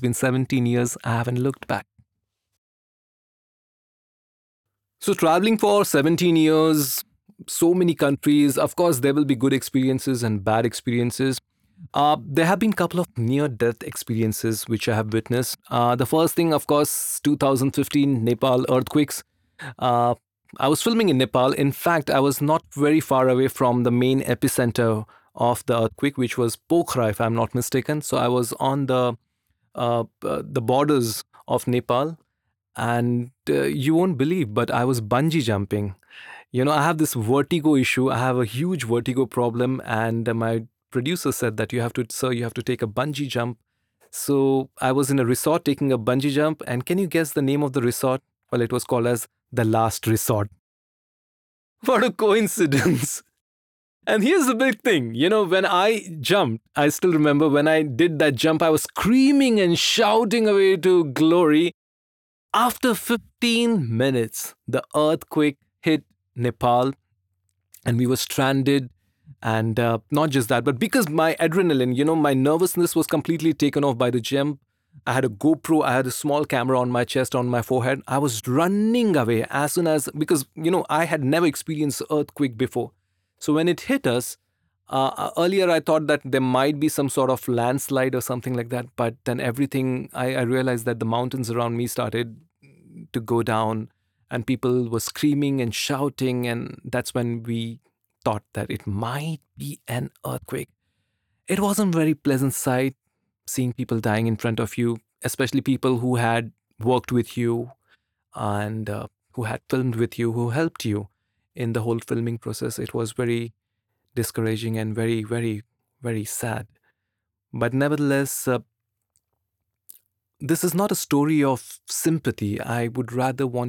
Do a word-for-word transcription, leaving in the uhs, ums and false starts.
been seventeen years. I haven't looked back. So, traveling for seventeen years, so many countries, of course, there will be good experiences and bad experiences. Uh, there have been a couple of near death experiences which I have witnessed. Uh, the first thing, of course, two thousand fifteen Nepal earthquakes. Uh, I was filming in Nepal. In fact, I was not very far away from the main epicenter of the earthquake, which was Pokhara, if I'm not mistaken. So I was on the uh, uh, the borders of Nepal, and uh, you won't believe, but I was bungee jumping. You know, I have this vertigo issue. I have a huge vertigo problem, and uh, my producer said that you have to, sir, you have to take a bungee jump. So I was in a resort taking a bungee jump, and can you guess the name of the resort? Well, it was called as the Last Resort. What a coincidence! And here's the big thing, you know, when I jumped, I still remember when I did that jump, I was screaming and shouting away to glory. After fifteen minutes, the earthquake hit Nepal and we were stranded. And uh, not just that, but because my adrenaline, you know, my nervousness was completely taken off by the jump. I had a GoPro, I had a small camera on my chest, on my forehead. I was running away as soon as, because, you know, I had never experienced earthquake before. So when it hit us, uh, uh, earlier I thought that there might be some sort of landslide or something like that. But then everything, I, I realized that the mountains around me started to go down and people were screaming and shouting. And that's when we thought that it might be an earthquake. It wasn't a very pleasant sight seeing people dying in front of you, especially people who had worked with you and uh, who had filmed with you, who helped you in the whole filming process. It was very discouraging and very, very, very sad. But nevertheless, uh, this is not a story of sympathy. I would rather want